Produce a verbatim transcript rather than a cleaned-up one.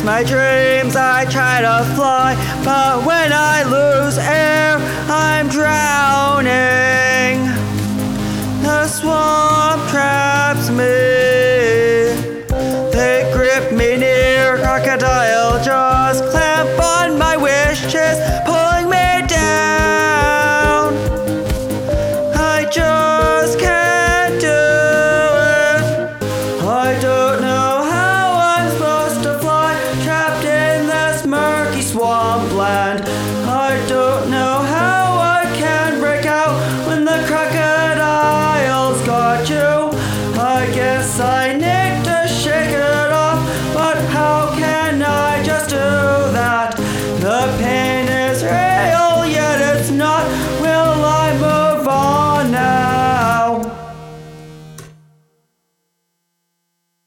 my dreams, I try to fly, but when I lose air, I'm drowning. The swamp traps me. They grip me near, crocodile jaws clamp on my wishes, pulling me down. I just can't do it. I don't know how I'm supposed to fly, trapped in this murky swampland.